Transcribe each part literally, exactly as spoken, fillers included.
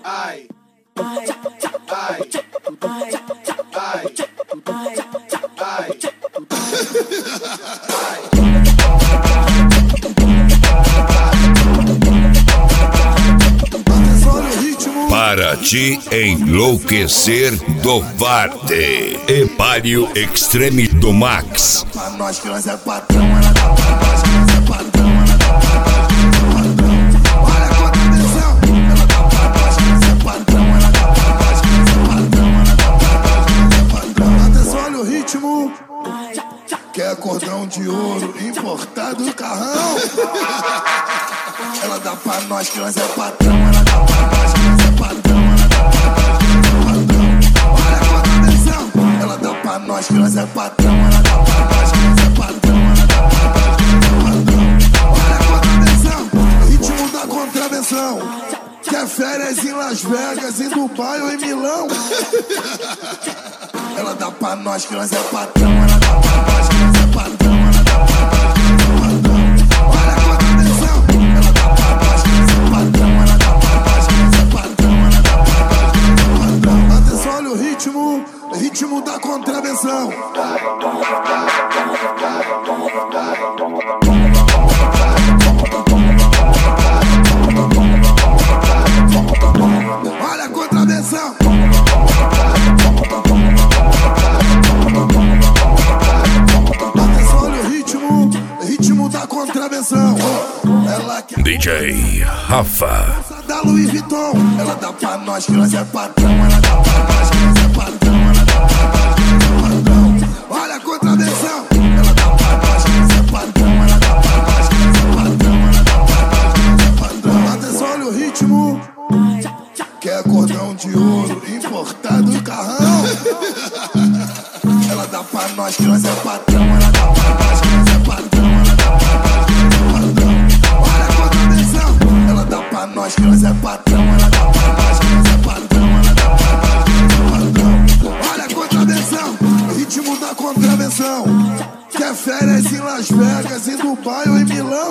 ai, ai, ai, ai, ai, Para te enlouquecer do Varte, Epário Extreme do Max. Pra nós que nós é patrão, ela dá pra nós que nós é patrão, ela dá pra nós que nós é patrão. Olha a contribuição, ela dá pra nós que nós é patrão, ela dá pra nós que nós é patrão, ela dá pra nós que nós é patrão. Atenção, olha o ritmo, que é cordão de ouro importado do carrão. Ela dá pra nós que nós é patrão, ela dá pra nós que nós é patrão, ela dá pra nós que nós é patrão. Olha a contribuição, ela dá pra nós que nós é patrão, ela dá pra nós que nós é patrão, ela dá pra nós que nós é patrão. Olha a contravenção, ritmo da contravenção, que é férias em Las Vegas, em Dubai ou em Milão. Ela dá pra nós que nós é patrão, ela dá pra nós que nós é patrão, ela dá pra nós que nós é patrão. Olha a contravenção, ela dá pra nós que nós é patrão, ela dá pra nós que nós é patrão, ela dá pra nós que nós é patrão. Atenção, olha o ritmo, ritmo da contravenção. Olha a contravenção. Atenção, olha o ritmo, ritmo da contravenção. Ela quer D J Rafa da Louis Vuitton, ela dá pra nós que nós é patrão, ela dá pra nós que nós é patrão, ela dá pra nós que nós é patrão. Olha a contravenção, ela dá pra nós que nós é patrão, ela dá pra nós que nós é patrão, ela dá pra nós que nós é patrão. Atenção, olha o ritmo, que é cordão de ouro importado do carrão. Ela dá pra nós que nós é patrão, ela dá pra nós que nós é patrão, ela dá pra nós que nós é patrão. Olha a contravenção, ela dá pra nós que nós é patrão, ela dá pra nós que nós é patrão, ela dá pra nós que nós é patrão. Olha a contravenção, ritmo da contravenção, que é férias em Las Vegas, em Dubai ou em Milão.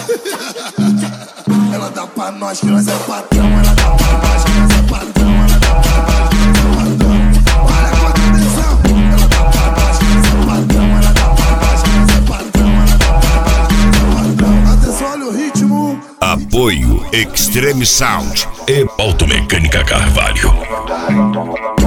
Ela dá pra nós que nós é patrão, ela dá pra nós que nós é patrão, ela dá pra nós que nós é patrão. Olha a contravenção, ela dá pra nós que nós é patrão, ela dá pra nós que nós é patrão, ela dá pra nós que nós é patrão. Atenção, olha o ritmo. Apoio Extreme Sound e Automecânica Carvalho.